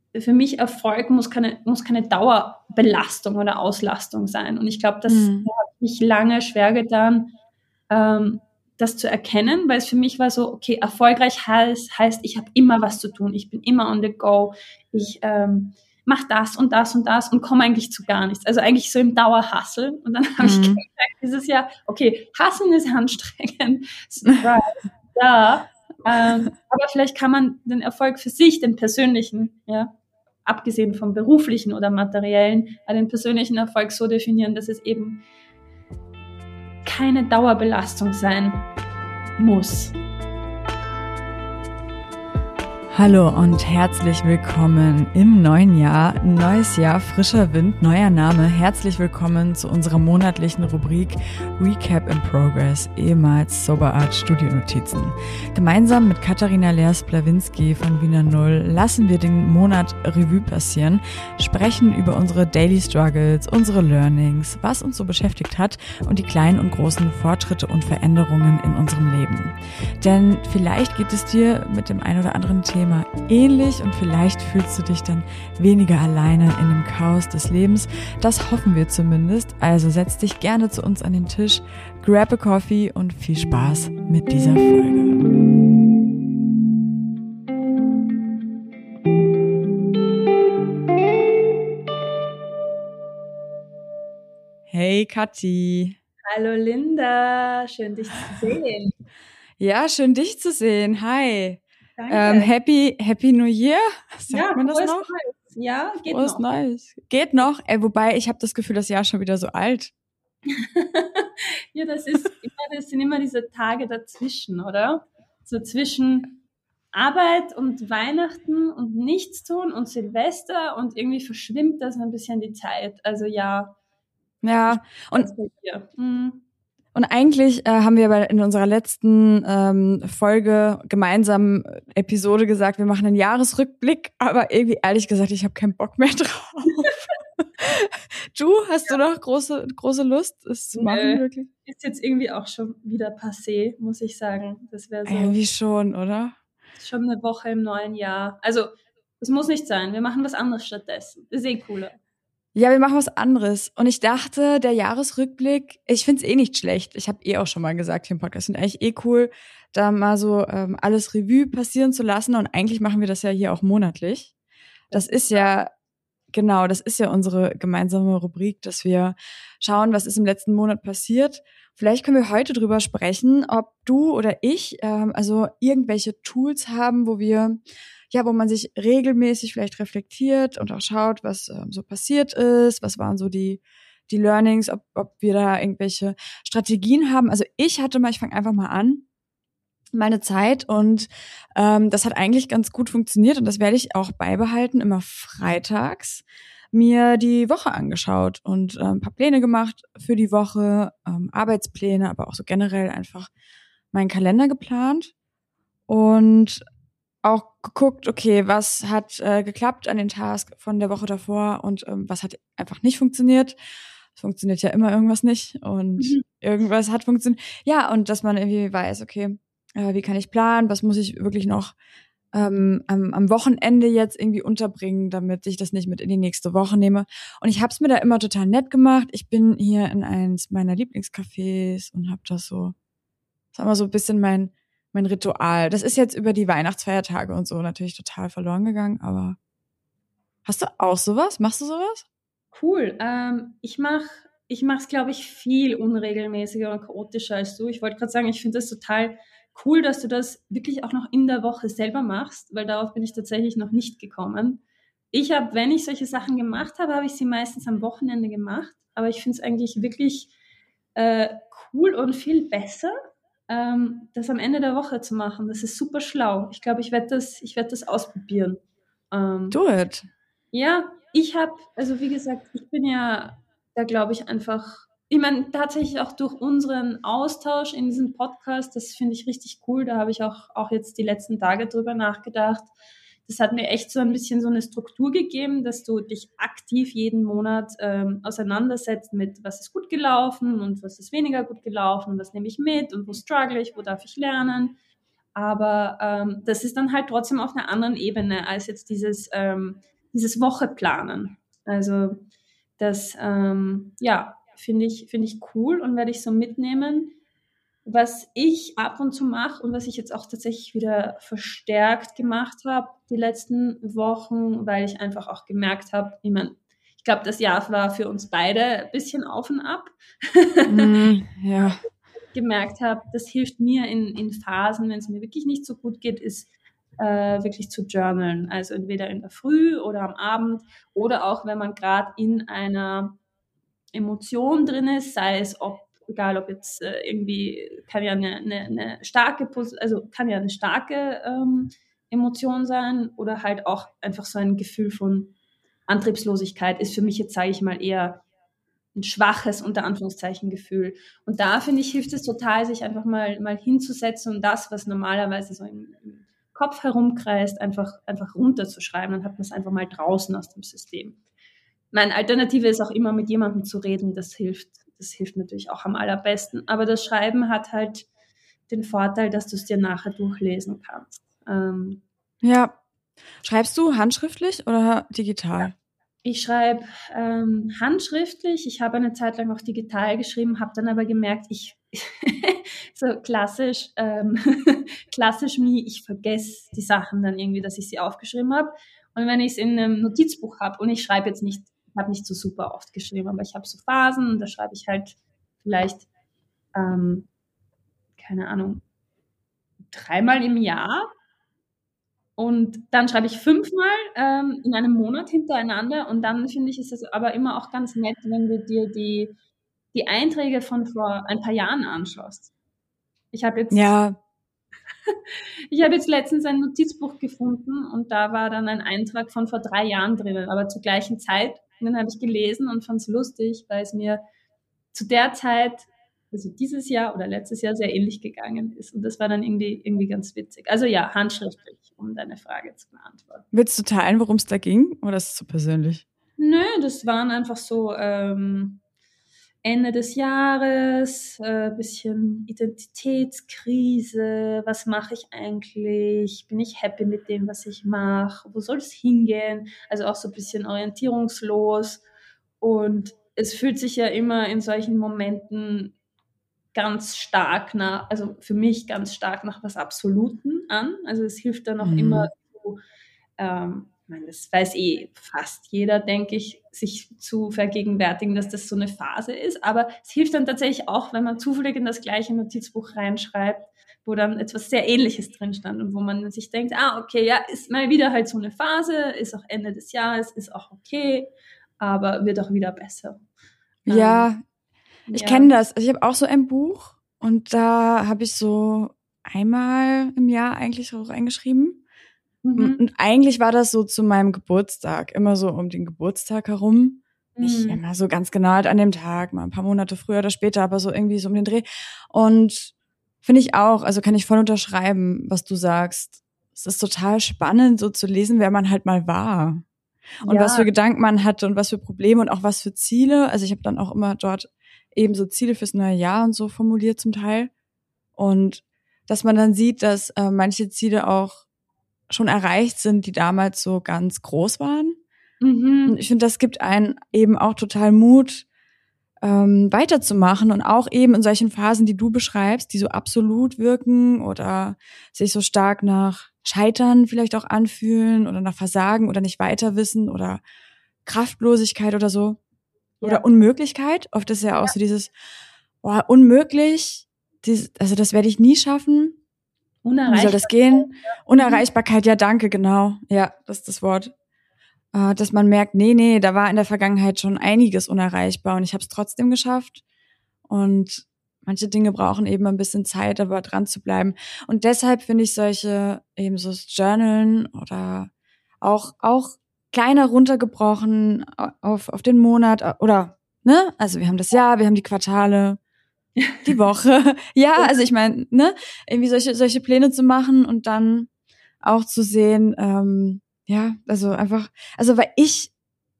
für mich Erfolg muss keine Dauerbelastung oder Auslastung sein. Und ich glaube, da habe ich mich lange schwer getan, das zu erkennen, weil es für mich war so, okay, erfolgreich heißt, ich habe immer was zu tun, ich bin immer on the go, ich mache das und das und das und komme eigentlich zu gar nichts. Also eigentlich so im Dauerhustle. Und dann habe ich gemerkt, dieses Jahr, okay, Hustlen ist anstrengend, ja, aber vielleicht kann man den Erfolg für sich, den persönlichen, ja, abgesehen vom beruflichen oder materiellen, den persönlichen Erfolg so definieren, dass es eben keine Dauerbelastung sein muss. Hallo und herzlich willkommen im neuen Jahr. Neues Jahr, frischer Wind, neuer Name. Herzlich willkommen zu unserer monatlichen Rubrik Recap in Progress, ehemals Sober Art Studionotizen. Gemeinsam mit Katharina Leers-Plawinski von Wiener Null lassen wir den Monat Revue passieren, sprechen über unsere Daily Struggles, unsere Learnings, was uns so beschäftigt hat und die kleinen und großen Fortschritte und Veränderungen in unserem Leben. Denn vielleicht geht es dir mit dem ein oder anderen Thema ähnlich und vielleicht fühlst du dich dann weniger alleine in dem Chaos des Lebens. Das hoffen wir zumindest. Also setz dich gerne zu uns an den Tisch, grab a coffee und viel Spaß mit dieser Folge. Hey Kathi. Hallo Linda, schön dich zu sehen. Ja, schön dich zu sehen. Hi. Danke. Happy New Year? Sagt man das noch? Neues. Ja, geht frohes noch. Neues. Geht noch. Wobei, ich habe das Gefühl, das Jahr ist schon wieder so alt. Ja, das sind immer diese Tage dazwischen, oder? So zwischen Arbeit und Weihnachten und Nichtstun und Silvester und irgendwie verschwimmt das ein bisschen die Zeit. Also ja. Ja, und eigentlich haben wir in unserer letzten Folge gemeinsam Episode gesagt, wir machen einen Jahresrückblick, aber irgendwie ehrlich gesagt, ich habe keinen Bock mehr drauf. Du, hast du noch große Lust, es zu machen, wirklich? Ist jetzt irgendwie auch schon wieder passé, muss ich sagen. Das wäre so. Irgendwie schon, oder? Schon eine Woche im neuen Jahr. Also, es muss nicht sein. Wir machen was anderes stattdessen. Das ist cooler. Ja, wir machen was anderes. Und ich dachte, der Jahresrückblick, ich find's nicht schlecht. Ich habe auch schon mal gesagt hier im Podcast, finde eigentlich cool, da mal so alles Revue passieren zu lassen. Und eigentlich machen wir das ja hier auch monatlich. Das ist ja unsere gemeinsame Rubrik, dass wir schauen, was ist im letzten Monat passiert. Vielleicht können wir heute drüber sprechen, ob du oder ich also irgendwelche Tools haben, wo man sich regelmäßig vielleicht reflektiert und auch schaut, was so passiert ist, was waren so die Learnings, ob wir da irgendwelche Strategien haben. Also ich fange einfach mal an, meine Zeit, und das hat eigentlich ganz gut funktioniert und das werde ich auch beibehalten, immer freitags mir die Woche angeschaut und ein paar Pläne gemacht für die Woche, Arbeitspläne, aber auch so generell einfach meinen Kalender geplant und auch geguckt, okay, was hat geklappt an den Task von der Woche davor und was hat einfach nicht funktioniert. Es funktioniert ja immer irgendwas nicht und irgendwas hat funktioniert. Ja, und dass man irgendwie weiß, okay, wie kann ich planen, was muss ich wirklich noch am Wochenende jetzt irgendwie unterbringen, damit ich das nicht mit in die nächste Woche nehme. Und ich habe es mir da immer total nett gemacht. Ich bin hier in eins meiner Lieblingscafés und habe das so, sagen wir so ein bisschen mein Ritual. Das ist jetzt über die Weihnachtsfeiertage und so natürlich total verloren gegangen, aber hast du auch sowas? Machst du sowas? Cool. Ich mach's, glaube ich, viel unregelmäßiger und chaotischer als du. Ich wollte gerade sagen, ich finde das total cool, dass du das wirklich auch noch in der Woche selber machst, weil darauf bin ich tatsächlich noch nicht gekommen. Wenn ich solche Sachen gemacht habe, habe ich sie meistens am Wochenende gemacht, aber ich finde es eigentlich wirklich cool und viel besser, das am Ende der Woche zu machen. Das ist super schlau. Ich glaube, ich werde das ausprobieren. Do it. Ja, wie gesagt, ich bin ja da, glaube ich, einfach, ich meine, tatsächlich auch durch unseren Austausch in diesem Podcast, das finde ich richtig cool, da habe ich auch jetzt die letzten Tage drüber nachgedacht. Das hat mir echt so ein bisschen so eine Struktur gegeben, dass du dich aktiv jeden Monat auseinandersetzt mit, was ist gut gelaufen und was ist weniger gut gelaufen, was nehme ich mit und wo struggle ich, wo darf ich lernen. Aber das ist dann halt trotzdem auf einer anderen Ebene als jetzt dieses dieses Wocheplanen. Also das, finde ich cool und werde ich so mitnehmen. Was ich ab und zu mache und was ich jetzt auch tatsächlich wieder verstärkt gemacht habe die letzten Wochen, weil ich einfach auch gemerkt habe, ich glaube, das Jahr war für uns beide ein bisschen auf und ab. Ja. Gemerkt habe, das hilft mir in Phasen, wenn es mir wirklich nicht so gut geht, ist wirklich zu journalen. Also entweder in der Früh oder am Abend oder auch, wenn man gerade in einer Emotion drin ist, sei es egal ob jetzt irgendwie, kann ja eine starke, also kann ja eine starke Emotion sein oder halt auch einfach so ein Gefühl von Antriebslosigkeit ist für mich jetzt, sage ich mal, eher ein schwaches, unter Anführungszeichen, Gefühl. Und da, finde ich, hilft es total, sich einfach mal hinzusetzen und das, was normalerweise so im Kopf herumkreist, einfach runterzuschreiben. Dann hat man es einfach mal draußen aus dem System. Meine Alternative ist auch immer, mit jemandem zu reden. Das hilft natürlich auch am allerbesten. Aber das Schreiben hat halt den Vorteil, dass du es dir nachher durchlesen kannst. Ja. Schreibst du handschriftlich oder digital? Ich schreibe handschriftlich. Ich habe eine Zeit lang auch digital geschrieben, habe dann aber gemerkt, so klassisch me, ich vergesse die Sachen dann irgendwie, dass ich sie aufgeschrieben habe. Und wenn ich es in einem Notizbuch habe und ich habe nicht so super oft geschrieben, aber ich habe so Phasen und da schreibe ich halt vielleicht, keine Ahnung, 3-mal im Jahr. Und dann schreibe ich 5-mal in einem Monat hintereinander und dann finde ich, ist es aber immer auch ganz nett, wenn du dir die Einträge von vor ein paar Jahren anschaust. Ich habe jetzt letztens ein Notizbuch gefunden und da war dann ein Eintrag von vor 3 Jahren drinnen, aber zur gleichen Zeit. Und den habe ich gelesen und fand es lustig, weil es mir zu der Zeit, also dieses Jahr oder letztes Jahr, sehr ähnlich gegangen ist. Und das war dann irgendwie ganz witzig. Also ja, handschriftlich, um deine Frage zu beantworten. Willst du teilen, worum es da ging? Oder ist es so persönlich? Nö, das waren einfach so Ende des Jahres, bisschen Identitätskrise, was mache ich eigentlich? Bin ich happy mit dem, was ich mache? Wo soll es hingehen? Also auch so ein bisschen orientierungslos. Und es fühlt sich ja immer in solchen Momenten ganz stark also für mich ganz stark nach was Absoluten an. Also es hilft dann auch immer so, ich meine, das weiß fast jeder, denke ich, sich zu vergegenwärtigen, dass das so eine Phase ist. Aber es hilft dann tatsächlich auch, wenn man zufällig in das gleiche Notizbuch reinschreibt, wo dann etwas sehr Ähnliches drin stand und wo man sich denkt, okay, ja, ist mal wieder halt so eine Phase, ist auch Ende des Jahres, ist auch okay, aber wird auch wieder besser. Ja, ich kenne das. Also ich habe auch so ein Buch und da habe ich so einmal im Jahr eigentlich auch reingeschrieben. Und eigentlich war das so zu meinem Geburtstag, immer so um den Geburtstag herum. Nicht immer so ganz genau halt an dem Tag, mal ein paar Monate früher oder später, aber so irgendwie so um den Dreh. Und finde ich auch, also kann ich voll unterschreiben, was du sagst. Es ist total spannend, so zu lesen, wer man halt mal war. Und was für Gedanken man hatte und was für Probleme und auch was für Ziele. Also ich habe dann auch immer dort eben so Ziele fürs neue Jahr und so formuliert zum Teil. Und dass man dann sieht, dass manche Ziele auch schon erreicht sind, die damals so ganz groß waren. Und ich finde, das gibt einen eben auch total Mut, weiterzumachen und auch eben in solchen Phasen, die du beschreibst, die so absolut wirken oder sich so stark nach Scheitern vielleicht auch anfühlen oder nach Versagen oder nicht weiter wissen oder Kraftlosigkeit oder so. Oder Unmöglichkeit. Oft ist ja auch so dieses, unmöglich, also das werde ich nie schaffen. Wie soll das gehen? Unerreichbarkeit, ja, danke, genau. Ja, das ist das Wort. Dass man merkt, nee, da war in der Vergangenheit schon einiges unerreichbar und ich habe es trotzdem geschafft. Und manche Dinge brauchen eben ein bisschen Zeit, aber dran zu bleiben. Und deshalb finde ich solche eben so Journalen oder auch kleiner runtergebrochen auf den Monat oder, ne? Also wir haben das Jahr, wir haben die Quartale, die Woche. Ja, also ich meine, ne? Irgendwie solche Pläne zu machen und dann auch zu sehen, also einfach, also weil ich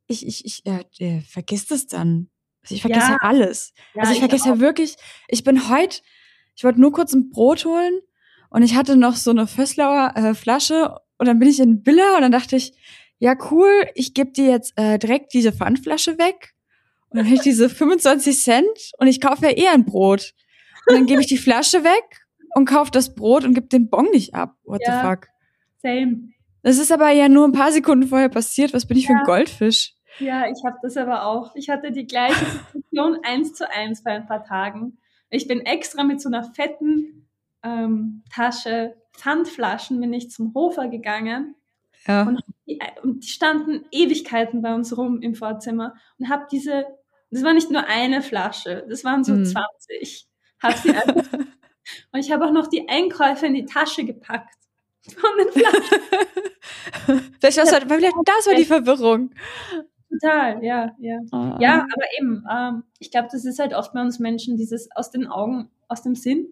vergiss das dann. Also ich vergesse ja alles. Also ich vergesse ja wirklich, ich wollte nur kurz ein Brot holen und ich hatte noch so eine Vösslauer Flasche und dann bin ich in Billa und dann dachte ich, ja cool, ich gebe dir jetzt direkt diese Pfandflasche weg und dann hätte ich diese 25 Cent und ich kaufe ja eh ein Brot. Und dann gebe ich die Flasche weg und kaufe das Brot und gebe den Bon nicht ab. What the fuck? Same. Das ist aber ja nur ein paar Sekunden vorher passiert. Was bin ich für ein Goldfisch? Ja, ich habe das aber auch. Ich hatte die gleiche Situation 1:1 vor ein paar Tagen. Ich bin extra mit so einer fetten Tasche Pfandflaschen bin ich zum Hofer gegangen. Ja. Und die standen Ewigkeiten bei uns rum im Vorzimmer und habe das war nicht nur eine Flasche, das waren so 20. Hab sie einfach, und ich habe auch noch die Einkäufe in die Tasche gepackt. Von den Flaschen. Vielleicht das war die Verwirrung. Total, ja. Oh. Ja, aber eben, ich glaube, das ist halt oft bei uns Menschen, dieses aus den Augen, aus dem Sinn.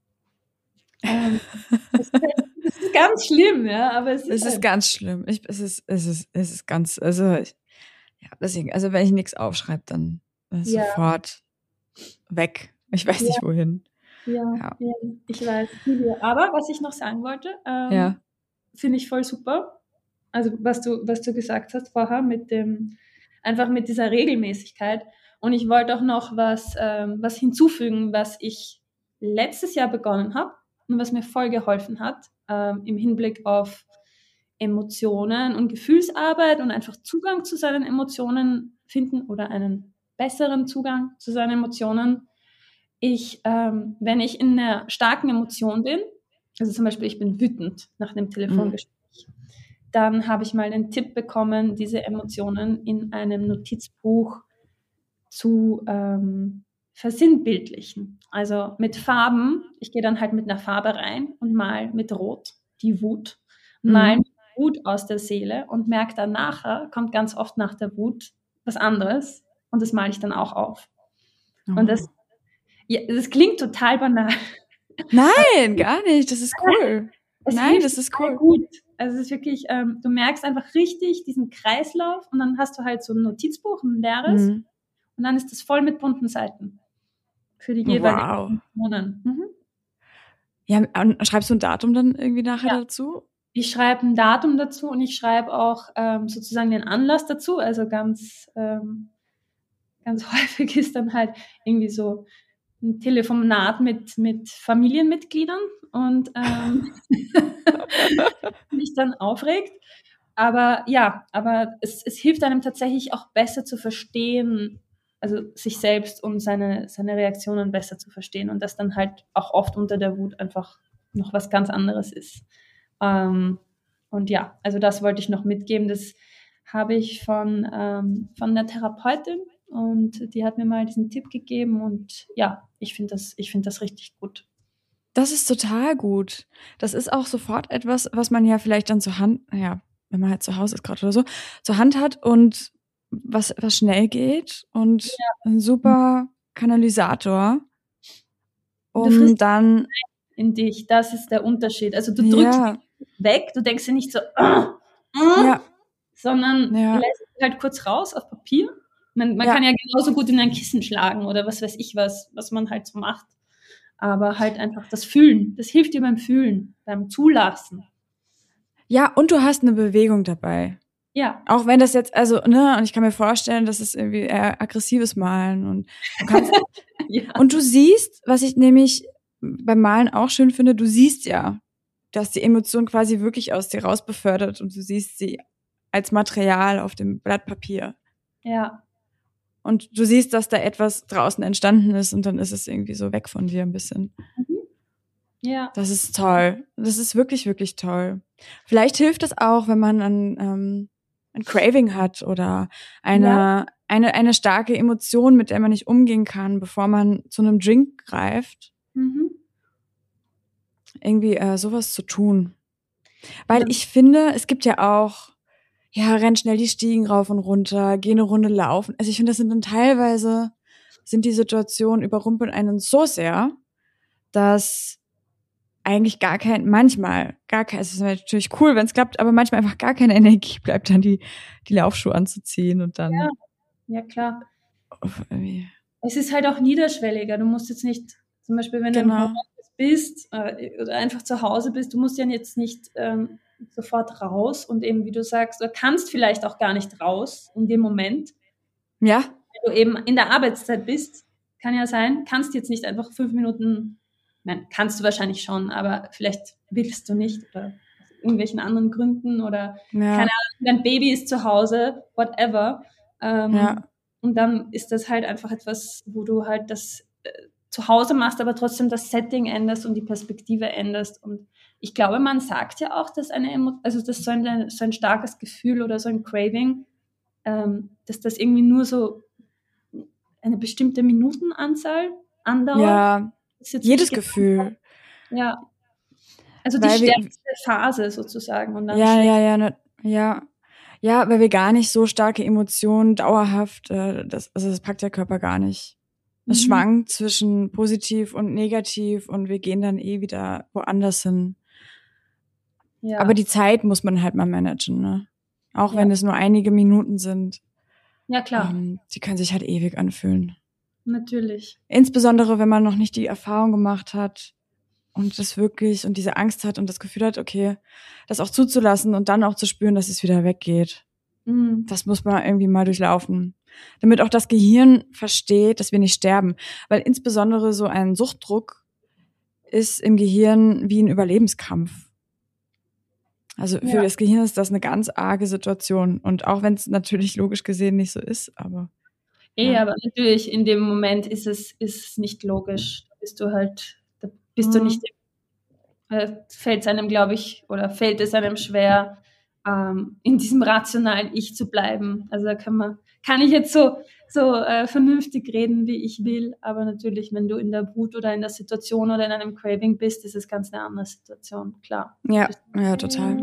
Das ist ganz schlimm, ja, aber es ist halt ganz schlimm. Es ist ganz, deswegen, also wenn ich nichts aufschreibe, dann sofort weg. Ich weiß nicht wohin. Ja, ich weiß. Aber was ich noch sagen wollte, finde ich voll super. Also was du gesagt hast vorher einfach mit dieser Regelmäßigkeit. Und ich wollte auch noch was hinzufügen, was ich letztes Jahr begonnen habe und was mir voll geholfen hat, im Hinblick auf Emotionen und Gefühlsarbeit und einfach Zugang zu seinen Emotionen finden oder einen besseren Zugang zu seinen Emotionen. Wenn ich in einer starken Emotion bin, also zum Beispiel ich bin wütend nach einem Telefongespräch, dann habe ich mal den Tipp bekommen, diese Emotionen in einem Notizbuch zu versinnbildlichen. Also mit Farben, ich gehe dann halt mit einer Farbe rein und mal mit Rot die Wut, mal mit Wut aus der Seele und merke dann nachher, kommt ganz oft nach der Wut was anderes und das male ich dann auch auf. Und das klingt total banal. Nein, gar nicht. Das ist cool. Das ist cool. Gut. Also es ist wirklich, du merkst einfach richtig diesen Kreislauf und dann hast du halt so ein Notizbuch, ein leeres und dann ist das voll mit bunten Seiten für die jeweiligen Emotionen. Ja, schreibst du ein Datum dann irgendwie nachher dazu? Ich schreibe ein Datum dazu und ich schreibe auch sozusagen den Anlass dazu. Also ganz häufig ist dann halt irgendwie so ein Telefonat mit Familienmitgliedern und mich dann aufregt. Aber es hilft einem tatsächlich auch besser zu verstehen, also sich selbst und seine Reaktionen besser zu verstehen und dass dann halt auch oft unter der Wut einfach noch was ganz anderes ist. Und ja, also das wollte ich noch mitgeben. Das habe ich von einer Therapeutin und die hat mir mal diesen Tipp gegeben und ja, ich finde das richtig gut. Das ist total gut. Das ist auch sofort etwas, was man ja vielleicht dann zur Hand, wenn man halt zu Hause ist gerade oder so, zur Hand hat und was schnell geht und ein super Kanalisator. Und dann in dich, das ist der Unterschied. Also du drückst weg, du denkst ja nicht so, sondern lässt es halt kurz raus auf Papier. Man kann ja genauso gut in ein Kissen schlagen oder was weiß ich was man halt so macht. Aber halt einfach das Fühlen, das hilft dir beim Fühlen, beim Zulassen. Ja, und du hast eine Bewegung dabei. Ja. Auch wenn das jetzt, und ich kann mir vorstellen, das ist irgendwie eher aggressives Malen und du kannst, und du siehst, was ich nämlich beim Malen auch schön finde, du siehst ja, dass die Emotion quasi wirklich aus dir raus befördert und du siehst sie als Material auf dem Blatt Papier. Ja. Und du siehst, dass da etwas draußen entstanden ist und dann ist es irgendwie so weg von dir ein bisschen. Ja. Das ist toll. Das ist wirklich, wirklich toll. Vielleicht hilft es auch, wenn man ein Craving hat oder eine starke Emotion, mit der man nicht umgehen kann, bevor man zu einem Drink greift. Irgendwie sowas zu tun. Weil ich finde, es gibt ja auch renn schnell die Stiegen rauf und runter, geh eine Runde laufen. Also ich finde, das sind dann teilweise, die Situationen überrumpeln einen so sehr, dass eigentlich manchmal gar kein, es ist natürlich cool, wenn es klappt, aber manchmal einfach gar keine Energie bleibt, dann die Laufschuhe anzuziehen und dann. Ja, klar. Es ist halt auch niederschwelliger. Du musst jetzt nicht, zum Beispiel, wenn du im Homeoffice bist oder einfach zu Hause bist, du musst ja jetzt nicht sofort raus und eben, wie du sagst, du kannst vielleicht auch gar nicht raus in dem Moment. Ja. Wenn du eben in der Arbeitszeit bist, kann ja sein, kannst jetzt nicht einfach 5 Minuten, nein, kannst du wahrscheinlich schon, aber vielleicht willst du nicht oder aus irgendwelchen anderen Gründen oder keine Ahnung, dein Baby ist zu Hause, whatever. Und dann ist das halt einfach etwas, wo du halt das zu Hause machst, aber trotzdem das Setting änderst und die Perspektive änderst. Und ich glaube, man sagt ja auch, dass dass so ein starkes Gefühl oder so ein Craving, dass das irgendwie nur so eine bestimmte Minutenanzahl andauert. Ja, jedes Gefühl. Ja. Also die stärkste Phase sozusagen. Und dann ja, weil wir gar nicht so starke Emotionen dauerhaft, das packt der Körper gar nicht. Es schwankt zwischen positiv und negativ und wir gehen dann wieder woanders hin. Ja. Aber die Zeit muss man halt mal managen, ne? Auch wenn es nur einige Minuten sind. Ja, klar. Die können sich halt ewig anfühlen. Natürlich. Insbesondere, wenn man noch nicht die Erfahrung gemacht hat und das wirklich und diese Angst hat und das Gefühl hat, okay, das auch zuzulassen und dann auch zu spüren, dass es wieder weggeht. Das muss man irgendwie mal durchlaufen. Damit auch das Gehirn versteht, dass wir nicht sterben. Weil insbesondere so ein Suchtdruck ist im Gehirn wie ein Überlebenskampf. Also für das Gehirn ist das eine ganz arge Situation. Und auch wenn es natürlich logisch gesehen nicht so ist, aber. Aber natürlich in dem Moment ist es nicht logisch. Da bist du nicht, fällt es einem, glaube ich, oder fällt es einem schwer, in diesem rationalen Ich zu bleiben. Also da kann ich jetzt so vernünftig reden, wie ich will, aber natürlich, wenn du in der Wut oder in der Situation oder in einem Craving bist, ist es ganz eine andere Situation, klar. Ja, total.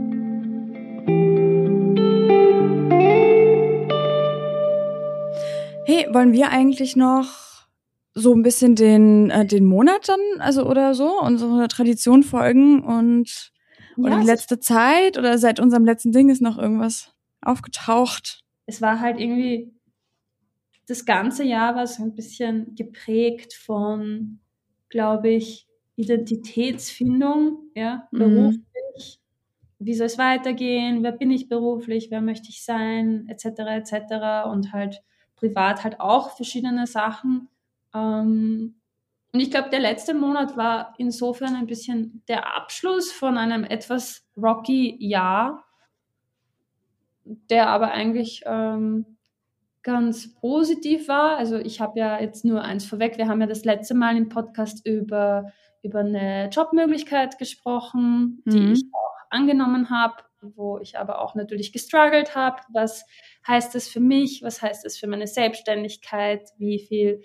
Hey, wollen wir eigentlich noch so ein bisschen den Monat dann, also oder so, unsere Tradition folgen oder die letzte Zeit oder seit unserem letzten Ding ist noch irgendwas aufgetaucht? Es war halt irgendwie, das ganze Jahr war so ein bisschen geprägt von, glaube ich, Identitätsfindung, beruflich. Wie soll es weitergehen? Wer bin ich beruflich? Wer möchte ich sein? Etc. etc. Und halt privat halt auch verschiedene Sachen. Und ich glaube, der letzte Monat war insofern ein bisschen der Abschluss von einem etwas rocky Jahr, der aber eigentlich ganz positiv war. Also ich habe ja jetzt nur eins vorweg. Wir haben ja das letzte Mal im Podcast über eine Jobmöglichkeit gesprochen, die ich auch angenommen habe, wo ich aber auch natürlich gestruggelt habe. Was heißt das für mich? Was heißt das für meine Selbstständigkeit? Wie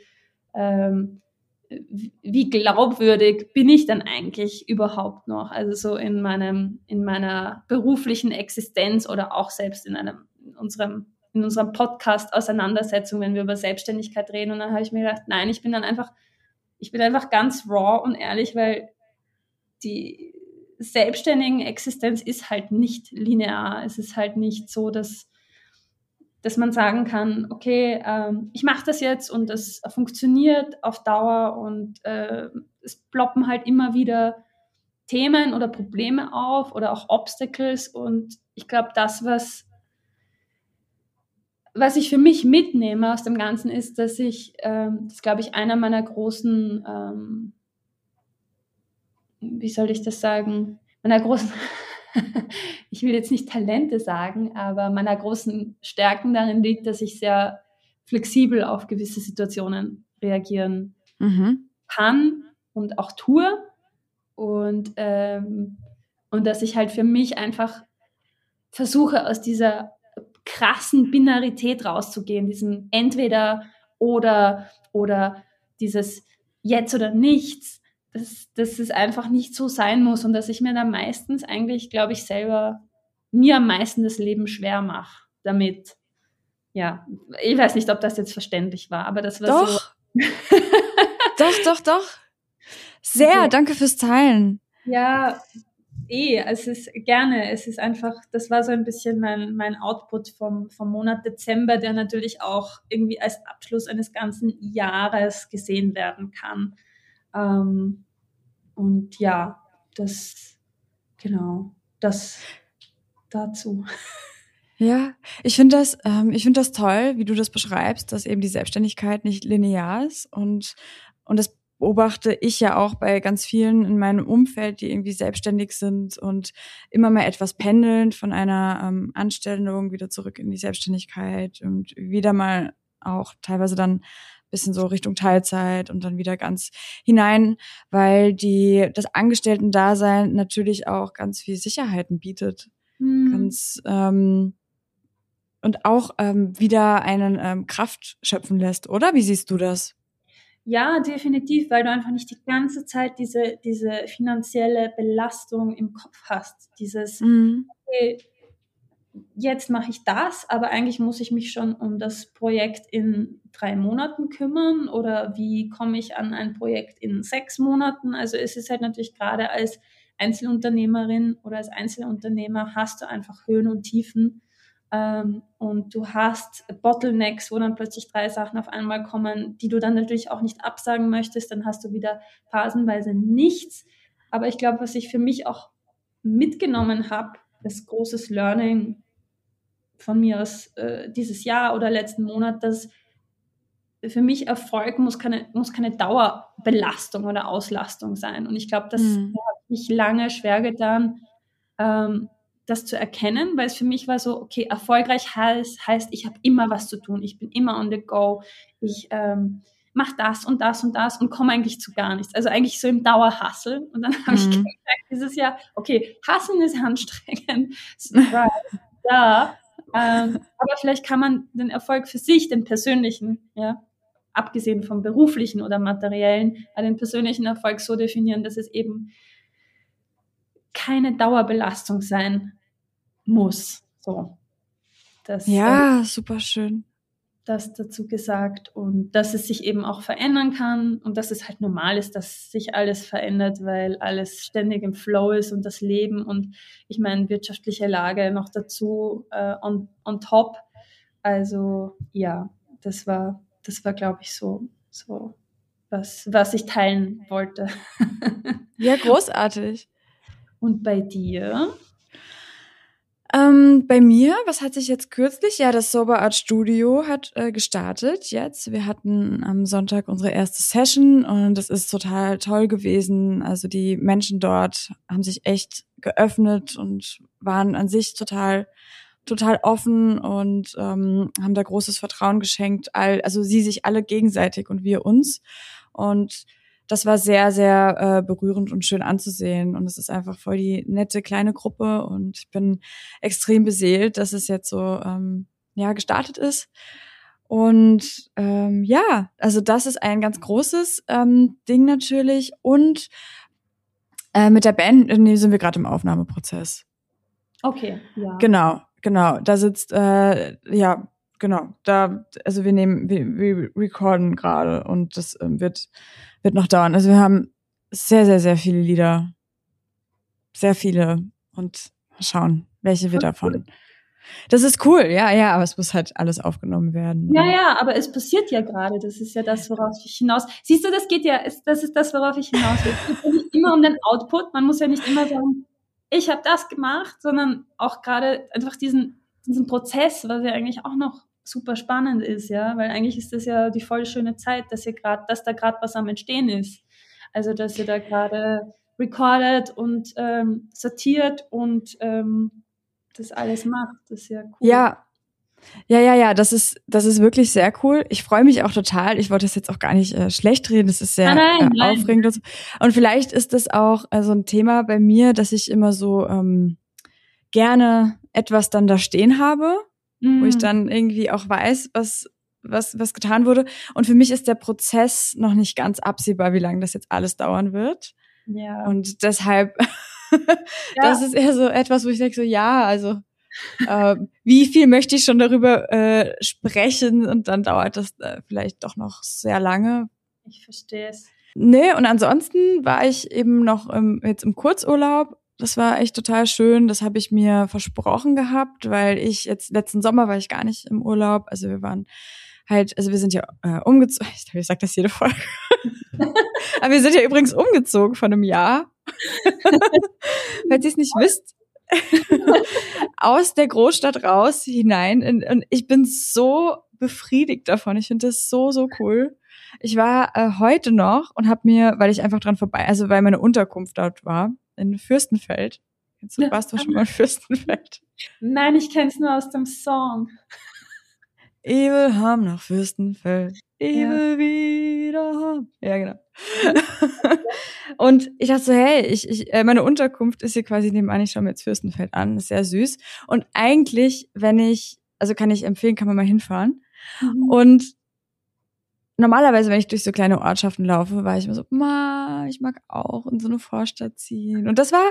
glaubwürdig bin ich dann eigentlich überhaupt noch? Also so in meiner beruflichen Existenz oder auch selbst in unserem Podcast Auseinandersetzung, wenn wir über Selbstständigkeit reden. Und dann habe ich mir gedacht, nein, ich bin einfach ganz raw und ehrlich, weil die selbstständigen Existenz ist halt nicht linear. Es ist halt nicht so, dass man sagen kann, okay, ich mache das jetzt und das funktioniert auf Dauer und es ploppen halt immer wieder Themen oder Probleme auf oder auch Obstacles und ich glaube, das, was ich für mich mitnehme aus dem Ganzen ist, dass das glaube ich einer meiner großen, wie soll ich das sagen, meiner großen, ich will jetzt nicht Talente sagen, aber meiner großen Stärken darin liegt, dass ich sehr flexibel auf gewisse Situationen reagieren kann und auch tue und dass ich halt für mich einfach versuche, aus dieser krassen Binarität rauszugehen, diesem entweder oder dieses jetzt oder nichts, dass es einfach nicht so sein muss und dass ich mir da meistens eigentlich, glaube ich, selber mir am meisten das Leben schwer mache damit. Ja, ich weiß nicht, ob das jetzt verständlich war, aber das war doch. Doch. Sehr, so. Danke fürs Teilen. Ja, es ist gerne. Es ist einfach, das war so ein bisschen mein Output vom Monat Dezember, der natürlich auch irgendwie als Abschluss eines ganzen Jahres gesehen werden kann. Und ja, das. dazu. Ja, ich finde das toll, wie du das beschreibst, dass eben die Selbstständigkeit nicht linear ist und das beobachte ich ja auch bei ganz vielen in meinem Umfeld, die irgendwie selbstständig sind und immer mal etwas pendeln von einer Anstellung wieder zurück in die Selbstständigkeit und wieder mal auch teilweise dann bisschen so Richtung Teilzeit und dann wieder ganz hinein, weil das Angestellten-Dasein natürlich auch ganz viel Sicherheiten bietet. Ganz und auch wieder einen Kraft schöpfen lässt, oder? Wie siehst du das? Ja, definitiv, weil du einfach nicht die ganze Zeit diese finanzielle Belastung im Kopf hast. Dieses, okay, jetzt mache ich das, aber eigentlich muss ich mich schon um das Projekt in 3 Monaten kümmern oder wie komme ich an ein Projekt in 6 Monaten? Also es ist halt natürlich gerade als Einzelunternehmerin oder als Einzelunternehmer hast du einfach Höhen und Tiefen. Und du hast Bottlenecks, wo dann plötzlich 3 Sachen auf einmal kommen, die du dann natürlich auch nicht absagen möchtest. Dann hast du wieder phasenweise nichts. Aber ich glaube, was ich für mich auch mitgenommen habe, das großes Learning von mir aus dieses Jahr oder letzten Monat, dass für mich Erfolg muss keine Dauerbelastung oder Auslastung sein. Und ich glaube, das hat mich lange schwer getan, das zu erkennen, weil es für mich war so, okay, erfolgreich heißt, ich habe immer was zu tun, ich bin immer on the go, ich mache das und das und das und komme eigentlich zu gar nichts. Also eigentlich so im Dauerhustle. Und dann habe ich gemerkt dieses Jahr, okay, Hustlen ist anstrengend, ja, aber vielleicht kann man den Erfolg für sich, den persönlichen, ja, abgesehen vom beruflichen oder materiellen, den persönlichen Erfolg so definieren, dass es eben keine Dauerbelastung sein muss. So. Ja, super schön. Das dazu gesagt und dass es sich eben auch verändern kann und dass es halt normal ist, dass sich alles verändert, weil alles ständig im Flow ist und das Leben und ich meine wirtschaftliche Lage noch dazu on top. Also ja, das war glaube ich so was ich teilen wollte. Ja, großartig. Und bei dir? Bei mir, was hat sich jetzt kürzlich? Ja, das Sober Art Studio hat gestartet jetzt. Wir hatten am Sonntag unsere erste Session und das ist total toll gewesen. Also die Menschen dort haben sich echt geöffnet und waren an sich total offen und haben da großes Vertrauen geschenkt. Also sie sich alle gegenseitig und wir uns. Und das war sehr, sehr berührend und schön anzusehen. Und es ist einfach voll die nette kleine Gruppe. Und ich bin extrem beseelt, dass es jetzt so gestartet ist. Und ja, also das ist ein ganz großes Ding natürlich. Und mit der Band sind wir gerade im Aufnahmeprozess. Okay, ja. Genau. Da sitzt, genau. Also wir recorden gerade und das wird noch dauern. Also wir haben sehr, sehr, sehr viele Lieder. Sehr viele. Und mal schauen, welche wir davon. Das ist cool, ja, aber es muss halt alles aufgenommen werden. Ja, aber es passiert ja gerade. Das ist ja das, worauf ich hinaus. Siehst du, das ist das, worauf ich hinaus will. Es geht ja nicht immer um den Output. Man muss ja nicht immer sagen, ich habe das gemacht, sondern auch gerade einfach diesen Prozess, was ja eigentlich auch noch super spannend ist, ja, weil eigentlich ist das ja die voll schöne Zeit, dass da gerade was am Entstehen ist. Also dass ihr da gerade recordet und sortiert und das alles macht. Das ist ja cool. Ja, das ist wirklich sehr cool. Ich freue mich auch total. Ich wollte das jetzt auch gar nicht schlecht reden. Das ist sehr aufregend. Und vielleicht ist das auch so ein Thema bei mir, dass ich immer so gerne etwas dann da stehen habe, wo ich dann irgendwie auch weiß, was getan wurde. Und für mich ist der Prozess noch nicht ganz absehbar, wie lange das jetzt alles dauern wird. Ja. Und deshalb, das ist eher so etwas, wo ich denke so, ja, also wie viel möchte ich schon darüber sprechen und dann dauert das vielleicht doch noch sehr lange. Ich verstehe es. Nee, und ansonsten war ich eben noch jetzt im Kurzurlaub. Das war echt total schön. Das habe ich mir versprochen gehabt, weil letzten Sommer war ich gar nicht im Urlaub. Also wir waren wir sind ja umgezogen. Ich sag das jede Folge. Aber wir sind ja übrigens umgezogen vor einem Jahr. Falls ihr es nicht wisst. aus der Großstadt raus hinein. Und ich bin so befriedigt davon. Ich finde das so, so cool. Ich war heute noch und habe mir, weil ich einfach dran vorbei, also weil meine Unterkunft dort war, in Fürstenfeld. Warst du schon mal in Fürstenfeld? Nein, ich kenne es nur aus dem Song. Evelham nach Fürstenfeld. Evel Wiederham. Ja, genau. Und ich dachte so, hey, meine Unterkunft ist hier quasi nebenan, ich schaue mir jetzt Fürstenfeld an, ist sehr süß. Und eigentlich, kann ich empfehlen, kann man mal hinfahren. Und normalerweise, wenn ich durch so kleine Ortschaften laufe, war ich immer so, ich mag auch in so eine Vorstadt ziehen. Und das war,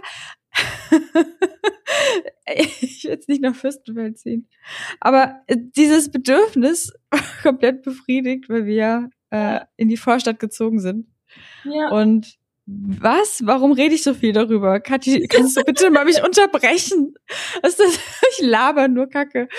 ich will jetzt nicht nach Fürstenfeld ziehen, aber dieses Bedürfnis war komplett befriedigt, weil wir in die Vorstadt gezogen sind. Ja. Und warum rede ich so viel darüber? Kathi, kannst du bitte mal mich unterbrechen? Was ist das? Ich laber nur Kacke.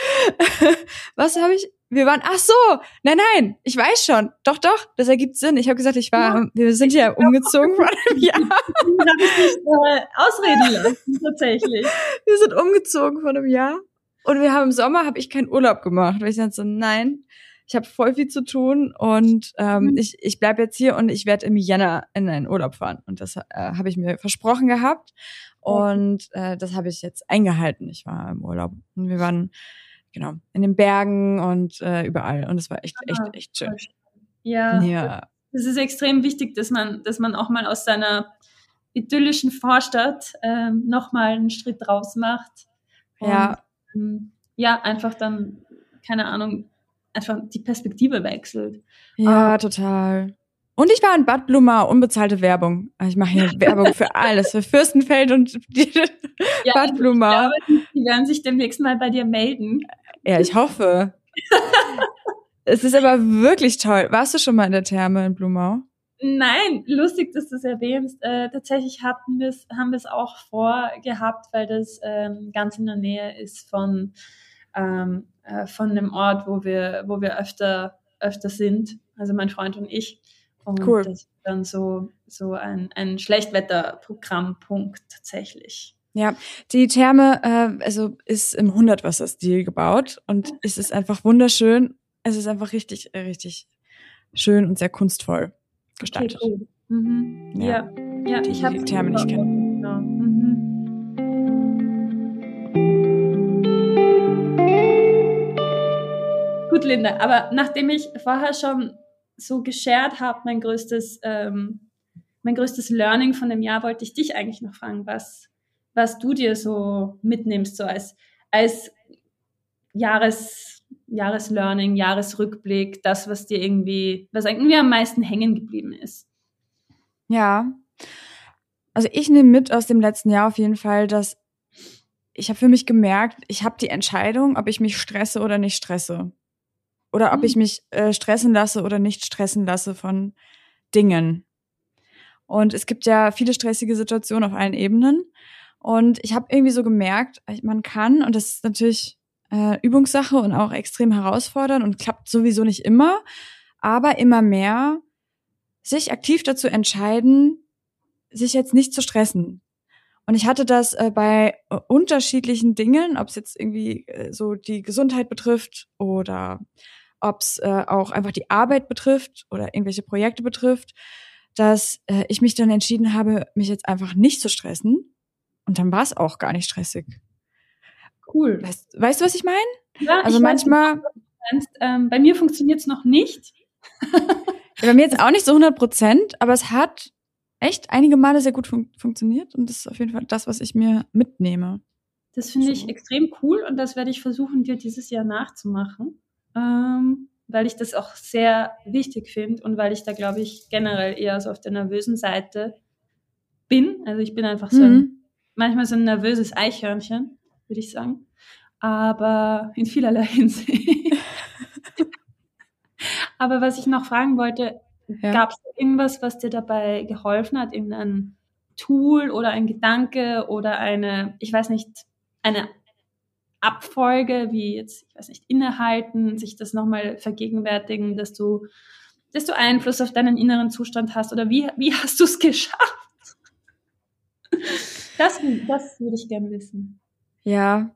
Wir waren, nein, ich weiß schon. Doch, das ergibt Sinn. Ich habe gesagt, wir sind ja umgezogen vor einem Jahr. Das habe ich nicht ausreden lassen, tatsächlich. Wir sind umgezogen vor einem Jahr und im Sommer habe ich keinen Urlaub gemacht, weil ich dachte so, nein, ich habe voll viel zu tun und ich bleib jetzt hier und ich werde im Jänner in einen Urlaub fahren. Und das habe ich mir versprochen gehabt und das habe ich jetzt eingehalten. Ich war im Urlaub und wir waren genau in den Bergen und überall und es war echt schön. Ja. Das ist extrem wichtig, dass man auch mal aus seiner idyllischen Vorstadt nochmal einen Schritt raus macht. Und, einfach dann, keine Ahnung, einfach die Perspektive wechselt. Ja, total. Und ich war in Bad Blumau, unbezahlte Werbung. Ich mache hier Werbung für alles, für Fürstenfeld und Bad Blumau. Ich glaube, die werden sich demnächst mal bei dir melden. Ja, ich hoffe. Es ist aber wirklich toll. Warst du schon mal in der Therme in Blumau? Nein, lustig, dass du es erwähnst. Tatsächlich haben wir es auch vorgehabt, weil das ganz in der Nähe ist von dem Ort, wo wir öfter sind, also mein Freund und ich. Und cool. Das ist dann so ein Schlechtwetterprogrammpunkt tatsächlich. Ja, die Therme ist im Hundertwasserstil gebaut und es ist einfach wunderschön. Es ist einfach richtig, richtig schön und sehr kunstvoll gestaltet. Okay, cool. Ja, ich habe die Therme nicht kennen. Genau. Gut, Linda, aber nachdem ich vorher schon so geshared habe, mein größtes Learning von dem Jahr, wollte ich dich eigentlich noch fragen, was du dir so mitnimmst, so als Jahreslearning, Jahresrückblick, das, was irgendwie am meisten hängen geblieben ist. Ja, also ich nehme mit aus dem letzten Jahr auf jeden Fall, dass ich habe für mich gemerkt, ich habe die Entscheidung, ob ich mich stresse oder nicht stresse. Oder ob ich mich stressen lasse oder nicht stressen lasse von Dingen. Und es gibt ja viele stressige Situationen auf allen Ebenen. Und ich habe irgendwie so gemerkt, man kann, und das ist natürlich Übungssache und auch extrem herausfordernd und klappt sowieso nicht immer, aber immer mehr sich aktiv dazu entscheiden, sich jetzt nicht zu stressen. Und ich hatte das bei unterschiedlichen Dingen, ob es jetzt irgendwie so die Gesundheit betrifft oder ob es auch einfach die Arbeit betrifft oder irgendwelche Projekte betrifft, dass ich mich dann entschieden habe, mich jetzt einfach nicht zu stressen. Und dann war es auch gar nicht stressig. Cool. Weißt du, was ich meine? Ja, also manchmal. Bei mir funktioniert es noch nicht. Bei mir jetzt auch nicht so 100%, aber es hat echt einige Male sehr gut funktioniert und das ist auf jeden Fall das, was ich mir mitnehme. Das finde ich extrem cool und das werde ich versuchen, dir dieses Jahr nachzumachen, weil ich das auch sehr wichtig finde und weil ich da, glaube ich, generell eher so auf der nervösen Seite bin. Also ich bin einfach manchmal so ein nervöses Eichhörnchen, würde ich sagen, aber in vielerlei Hinsicht. Aber was ich noch fragen wollte, gab es irgendwas, was dir dabei geholfen hat, irgendein Tool oder ein Gedanke oder eine Abfolge, wie jetzt, innehalten, sich das nochmal vergegenwärtigen, dass du Einfluss auf deinen inneren Zustand hast oder wie hast du es geschafft? Das würde ich gerne wissen. Ja.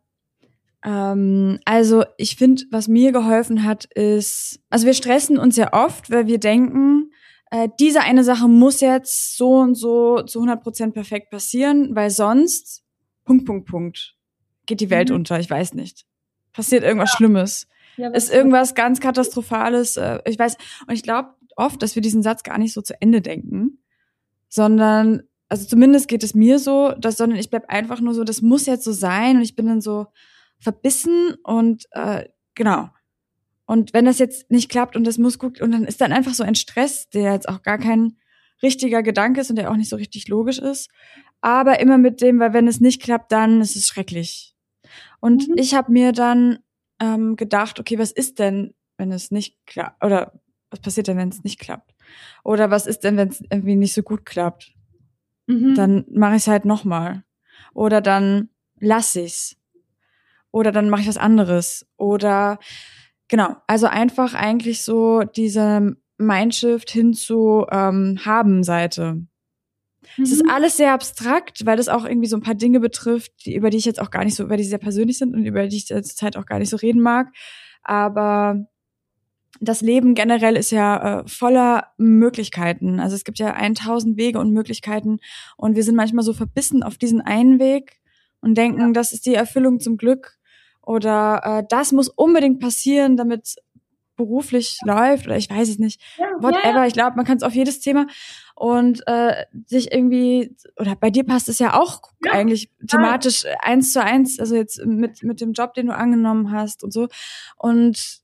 Also ich finde, was mir geholfen hat, ist, also wir stressen uns ja oft, weil wir denken, diese eine Sache muss jetzt so und so zu 100% perfekt passieren, weil sonst, geht die Welt unter, ich weiß nicht. Passiert irgendwas Schlimmes. Ja, ist irgendwas ganz Katastrophales. Ich weiß, und ich glaube oft, dass wir diesen Satz gar nicht so zu Ende denken, sondern, also zumindest geht es mir so, sondern ich bleib einfach nur so, das muss jetzt so sein und ich bin dann so verbissen und genau. Und wenn das jetzt nicht klappt und das muss gut, und dann ist dann einfach so ein Stress, der jetzt auch gar kein richtiger Gedanke ist und der auch nicht so richtig logisch ist, aber immer mit dem, weil wenn es nicht klappt, dann ist es schrecklich. Und ich habe mir dann gedacht, okay, was ist denn, wenn es nicht klappt? Oder was passiert denn, wenn es nicht klappt? Oder was ist denn, wenn es irgendwie nicht so gut klappt? Dann mache ich es halt nochmal. Oder dann lasse ich's. Oder dann mache ich was anderes. Oder genau, also einfach eigentlich so diese Mindshift hin zu Haben-Seite. Es ist alles sehr abstrakt, weil das auch irgendwie so ein paar Dinge betrifft, über die ich jetzt auch gar nicht so, über die sehr persönlich sind und über die ich zur Zeit auch gar nicht so reden mag. Aber das Leben generell ist ja voller Möglichkeiten. Also es gibt ja 1000 Wege und Möglichkeiten und wir sind manchmal so verbissen auf diesen einen Weg und denken, das ist die Erfüllung zum Glück oder das muss unbedingt passieren, damit beruflich läuft oder ich weiß es nicht. Whatever, ich glaube, man kann es auf jedes Thema und sich irgendwie, oder bei dir passt es ja auch eigentlich thematisch 1:1, also jetzt mit dem Job, den du angenommen hast und so. Und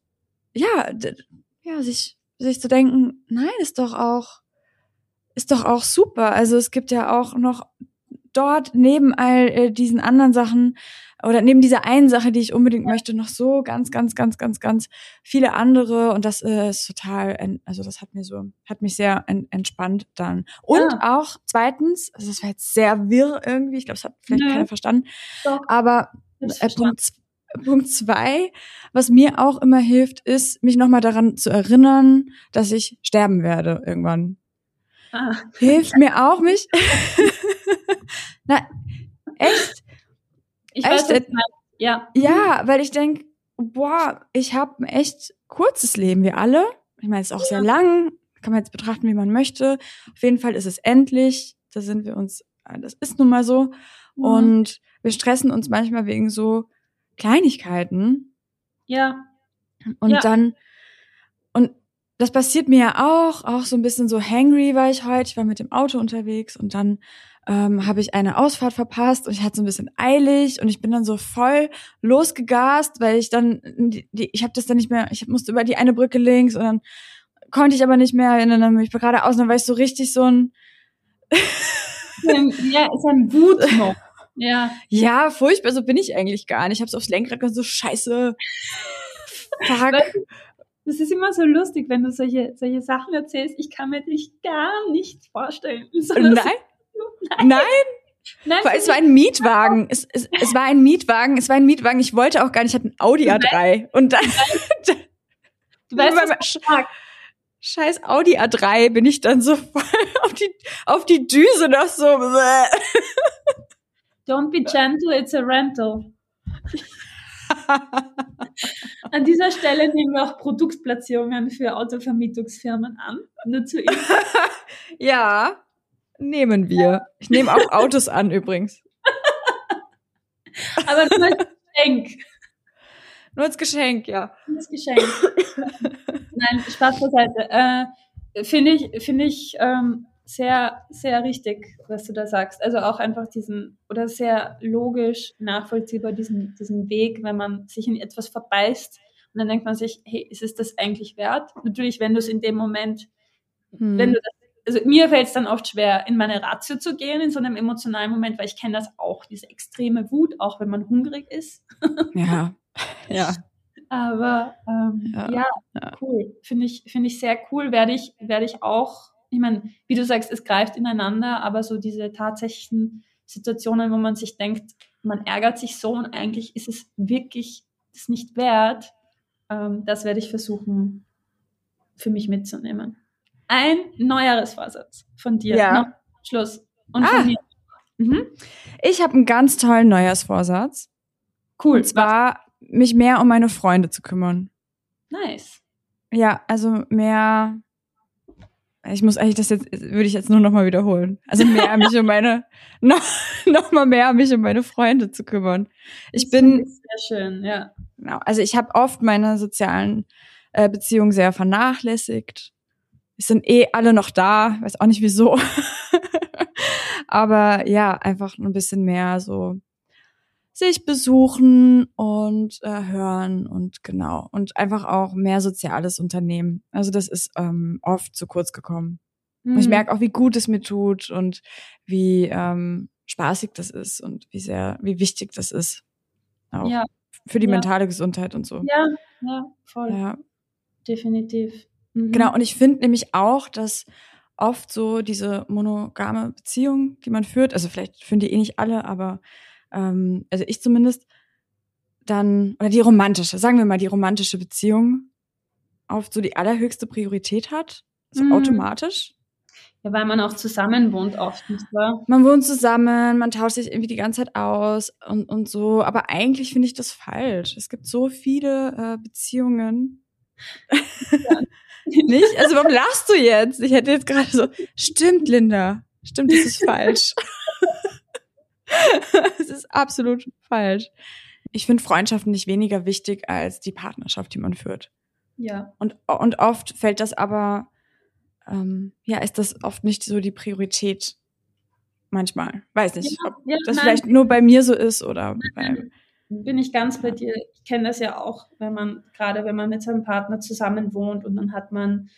sich zu denken, nein, ist doch auch super. Also es gibt ja auch noch dort neben all diesen anderen Sachen oder neben dieser einen Sache, die ich unbedingt möchte, noch so ganz, ganz, ganz, ganz, ganz viele andere und das ist total, also das hat mich sehr entspannt dann. Und auch zweitens, also das war jetzt sehr wirr irgendwie, ich glaube, es hat vielleicht keiner verstanden, aber Punkt 2, was mir auch immer hilft, ist, mich nochmal daran zu erinnern, dass ich sterben werde irgendwann. Hilft mir auch, mich. Na, echt? Ich weiß, was du meinst. Ja, weil ich denke, boah, ich habe ein echt kurzes Leben, wir alle. Ich meine, es ist auch sehr lang, kann man jetzt betrachten, wie man möchte. Auf jeden Fall ist es endlich, da sind wir uns, das ist nun mal so. Und wir stressen uns manchmal wegen so Kleinigkeiten. Ja. Und dann, und das passiert mir ja auch so ein bisschen so hangry war ich heute. Ich war mit dem Auto unterwegs und dann habe ich eine Ausfahrt verpasst und ich hatte so ein bisschen eilig und ich bin dann so voll losgegast, weil ich dann, ich habe das dann nicht mehr, ich musste über die eine Brücke links und dann konnte ich aber nicht mehr und dann bin ich geradeaus und dann war ich so richtig so ein ja, ist ein Wutmob. Ja, furchtbar, so bin ich eigentlich gar nicht. Ich hab's aufs Lenkrad und so, scheiße. Fuck. Das ist immer so lustig, wenn du solche Sachen erzählst. Ich kann mir dich gar nicht vorstellen. Nein. Es war ein Mietwagen. Es war ein Mietwagen. Ich wollte auch gar nicht, ich hatte ein Audi A3. Und dann, du weißt, scheiß Audi A3 bin ich dann so voll auf die Düse noch so. Don't be gentle, it's a rental. An dieser Stelle nehmen wir auch Produktplatzierungen für Autovermietungsfirmen an. Nur zu Ihnen. Ja, nehmen wir. Ich nehme auch Autos an übrigens. Aber nur als Geschenk. Nur als Geschenk, ja. Nur als Geschenk. Nein, Spaß beiseite. Finde ich sehr, sehr richtig, was du da sagst. Also auch einfach oder sehr logisch nachvollziehbar diesen Weg, wenn man sich in etwas verbeißt und dann denkt man sich, hey, ist es das eigentlich wert? Natürlich, wenn du es in dem Moment, also mir fällt es dann oft schwer, in meine Ratio zu gehen, in so einem emotionalen Moment, weil ich kenne das auch, diese extreme Wut, auch wenn man hungrig ist. Ja. Aber cool. Finde ich sehr cool. Werde ich auch, ich meine, wie du sagst, es greift ineinander, aber so diese tatsächlichen Situationen, wo man sich denkt, man ärgert sich so und eigentlich ist es wirklich das nicht wert, das werde ich versuchen, für mich mitzunehmen. Ein Neujahresvorsatz von dir. Ja. Noch Schluss. Und von mir. Ich habe einen ganz tollen Neujahrsvorsatz. Cool. Und zwar mich mehr um meine Freunde zu kümmern. Nice. Ja, also mehr, ich muss eigentlich würde ich jetzt nur nochmal wiederholen. Also mehr mich um noch mal mehr mich um meine Freunde zu kümmern. Ich bin sehr schön, ja. Genau, also ich habe oft meine sozialen Beziehungen sehr vernachlässigt. Es sind alle noch da, weiß auch nicht wieso. Aber ja, einfach ein bisschen mehr so sich besuchen und hören und genau. Und einfach auch mehr soziales Unternehmen. Also das ist oft zu kurz gekommen. Und ich merke auch, wie gut es mir tut und wie spaßig das ist und wie wichtig das ist. Auch für die mentale Gesundheit und so. Ja, voll. Ja. Definitiv. Genau, und ich finde nämlich auch, dass oft so diese monogame Beziehung, die man führt, also vielleicht führen die nicht alle, aber also ich zumindest, oder die romantische Beziehung oft so die allerhöchste Priorität hat, so automatisch. Ja, weil man auch zusammen wohnt oft, nicht wahr? Man wohnt zusammen, man tauscht sich irgendwie die ganze Zeit aus und so, aber eigentlich finde ich das falsch. Es gibt so viele Beziehungen. Ja. Nicht? Also warum lachst du jetzt? Ich hätte jetzt gerade so, stimmt, Linda, stimmt, das ist falsch. Es ist absolut falsch. Ich finde Freundschaften nicht weniger wichtig als die Partnerschaft, die man führt. Ja. Und oft fällt das aber, ist das oft nicht so die Priorität. Manchmal. Weiß nicht, ob das vielleicht nur bei mir so ist oder bin ich ganz bei dir. Ich kenne das ja auch, wenn man mit seinem Partner zusammen wohnt und dann hat man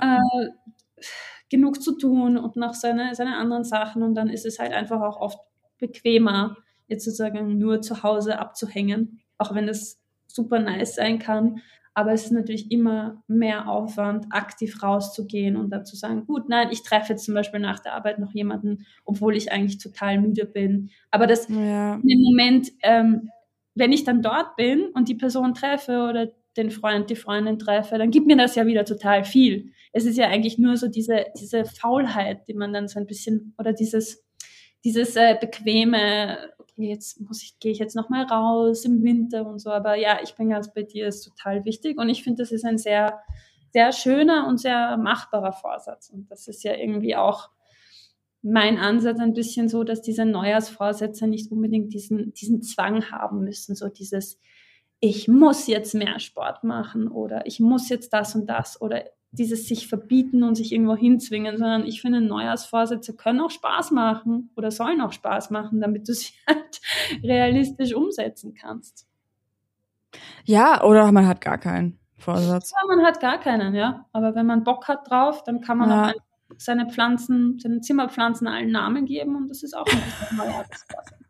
genug zu tun und noch seine anderen Sachen und dann ist es halt einfach auch oft bequemer, jetzt sozusagen nur zu Hause abzuhängen, auch wenn das super nice sein kann. Aber es ist natürlich immer mehr Aufwand, aktiv rauszugehen und dann zu sagen, gut, nein, ich treffe jetzt zum Beispiel nach der Arbeit noch jemanden, obwohl ich eigentlich total müde bin. Aber das in dem Moment, wenn ich dann dort bin und die Person treffe oder den Freund, die Freundin treffe, dann gibt mir das ja wieder total viel. Es ist ja eigentlich nur so diese Faulheit, die man dann so ein bisschen, oder dieses bequeme, okay, gehe ich jetzt noch mal raus im Winter und so, aber ja, ich bin ganz bei dir, ist total wichtig und ich finde, das ist ein sehr, sehr schöner und sehr machbarer Vorsatz und das ist ja irgendwie auch mein Ansatz ein bisschen so, dass diese Neujahrsvorsätze nicht unbedingt diesen Zwang haben müssen, so dieses, ich muss jetzt mehr Sport machen oder ich muss jetzt das und das oder dieses sich verbieten und sich irgendwo hinzwingen, sondern ich finde, Neujahrsvorsätze können auch Spaß machen oder sollen auch Spaß machen, damit du sie halt realistisch umsetzen kannst. Ja, oder man hat gar keinen Vorsatz. Ja, man hat gar keinen, ja. Aber wenn man Bock hat drauf, dann kann man auch seine Zimmerpflanzen allen Namen geben und das ist auch ein bisschen Neujahrsvorsatz.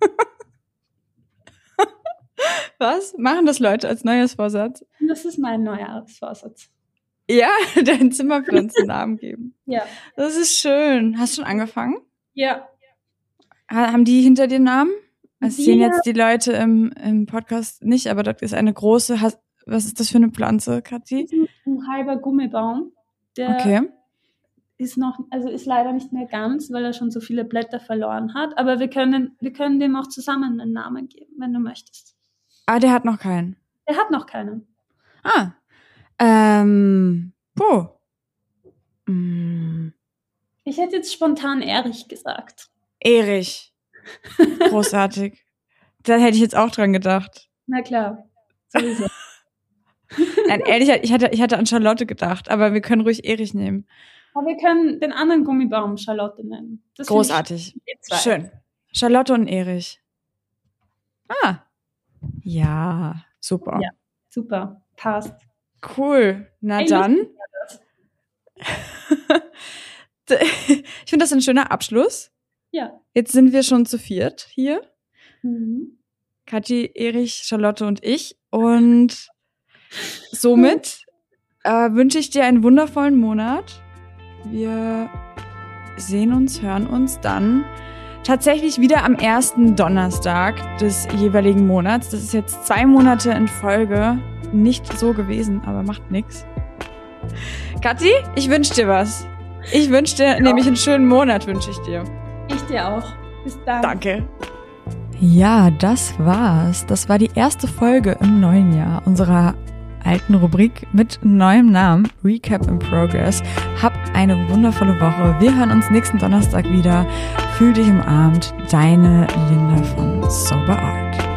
Was? Machen das Leute als Neujahrsvorsatz? Das ist mein Neujahrsvorsatz. Ja, deinen Zimmerpflanzen Namen geben. Ja. Das ist schön. Hast du schon angefangen? Ja. Haben die hinter dir Namen? Das sehen jetzt die Leute im Podcast nicht, aber dort ist eine große, was ist das für eine Pflanze, Kathi? Ein halber Gummibaum. Der ist leider nicht mehr ganz, weil er schon so viele Blätter verloren hat, aber wir können dem auch zusammen einen Namen geben, wenn du möchtest. Ah, der hat noch keinen. Der hat noch keinen. Ah. Ich hätte jetzt spontan Erich gesagt. Erich. Großartig. Da hätte ich jetzt auch dran gedacht. Na klar. Sowieso. Nein, ehrlich, ich hatte an Charlotte gedacht, aber wir können ruhig Erich nehmen. Aber wir können den anderen Gummibaum Charlotte nennen. Das großartig. Schön. Charlotte und Erich. Ah. Ja, super. Ja, super. Passt. Cool. Na dann. Ich finde das ein schöner Abschluss. Ja. Jetzt sind wir schon zu viert hier. Mhm. Kathi, Erich, Charlotte und ich. Und somit wünsche ich dir einen wundervollen Monat. Wir hören uns dann tatsächlich wieder am ersten Donnerstag des jeweiligen Monats. Das ist jetzt 2 Monate in Folge nicht so gewesen, aber macht nichts. Kathi, ich wünsche dir was. Ich wünsche dir nämlich einen schönen Monat, wünsche ich dir. Ich dir auch. Bis dann. Danke. Ja, das war's. Das war die erste Folge im neuen Jahr unserer alten Rubrik mit neuem Namen, Recap in Progress. Hab eine wundervolle Woche. Wir hören uns nächsten Donnerstag wieder. Fühl dich umarmt. Deine Linda von Sober Art.